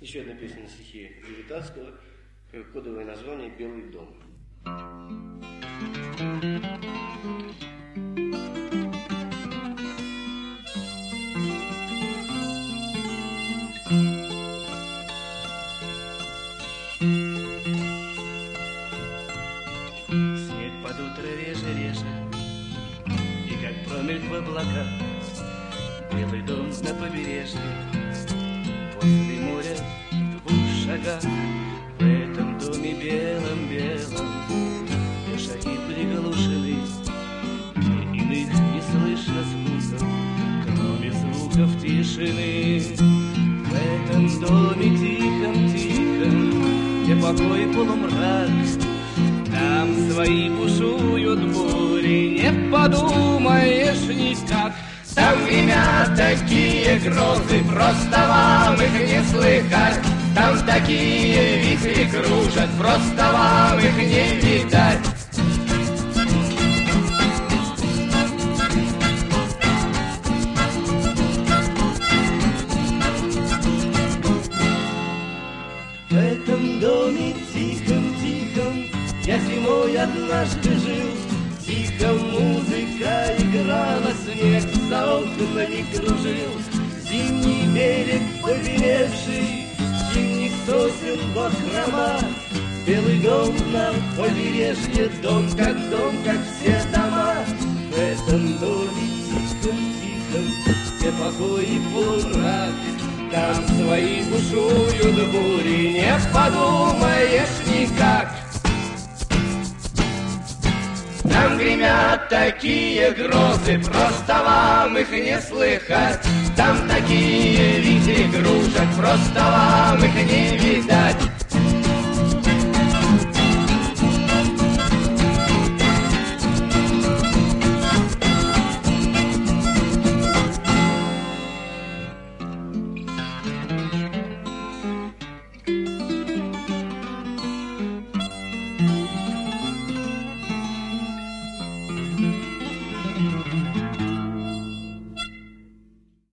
Еще одна песня на стихи Витальского, кодовое название «Белый дом». Снег под утро реже, и как промель в облаках, белый дом на побережье, возле моря в 2 шагах. В этом доме белом-белом все шаги приглушены, и иных не слышно звуков, кроме звуков тишины. В этом доме тихом-тихом, где покой и полумрак, там свои бушуют бури, не подумаешь никак. Там гремят такие грозы, просто вам их не слыхать. Там такие вихри кружат, просто вам их не видать. В этом доме тихом-тихом я зимой однажды жил. Тихо музыка играла, снег за окнами кружил. Зимний берег побелевший, зимних сосен бахрома. Белый дом на побережье, дом, как все дома. В этом доме тихом-тихом, где покой и полумрак, там свои бушуют бури, не подумаешь никак. Там гремят такие грозы, просто вам их не слыхать. Там такие вихри кружат, просто вам их не видать.